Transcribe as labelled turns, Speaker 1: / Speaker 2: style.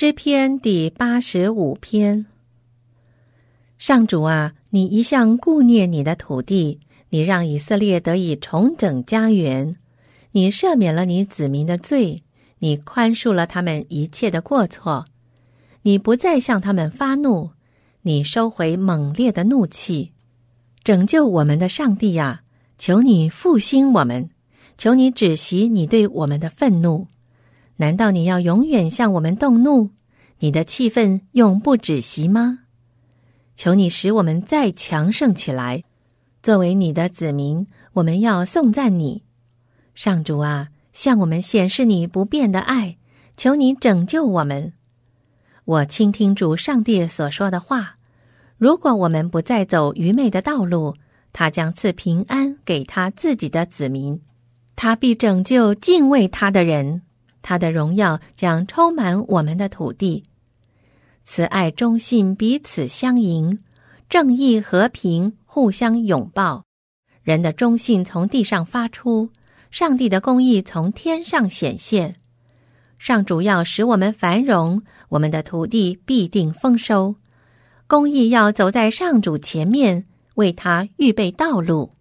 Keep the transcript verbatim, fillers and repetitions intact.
Speaker 1: 诗篇第八十五篇。上主啊，你一向顾念你的土地，你让以色列得以重整家园，你赦免了你子民的罪，你宽恕了他们一切的过错，你不再向他们发怒，你收回猛烈的怒气。拯救我们的上帝啊，求你复兴我们，求你止息你对我们的愤怒。难道你要永远向我们动怒？你的气愤永不止息吗？求你使我们再强盛起来，作为你的子民，我们要颂赞你。上主啊，向我们显示你不变的爱，求你拯救我们。我倾听主上帝所说的话，如果我们不再走愚昧的道路，他将赐平安给他自己的子民，他必拯救敬畏他的人，他的荣耀将充满我们的土地。慈爱忠信彼此相迎，正义和平互相拥抱。人的忠信从地上发出，上帝的公义从天上显现。上主要使我们繁荣，我们的土地必定丰收。公义要走在上主前面，为他预备道路。